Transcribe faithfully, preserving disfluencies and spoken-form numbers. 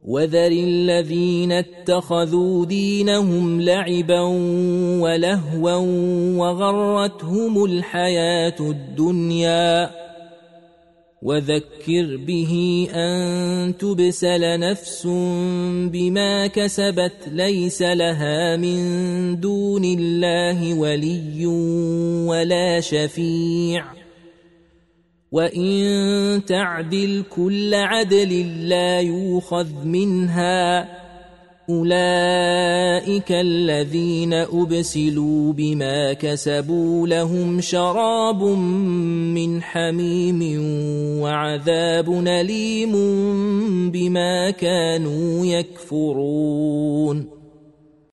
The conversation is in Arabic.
وذر الذين اتخذوا دينهم لعبا ولهوا وغرتهم الحياة الدنيا وذكر به أن تبسل نفس بما كسبت ليس لها من دون الله ولي ولا شفيع وإن تعدل كل عدل لا يؤخذ منها أولئك الذين أبسلوا بما كسبوا لهم شراب من حميم وعذاب أليم بما كانوا يكفرون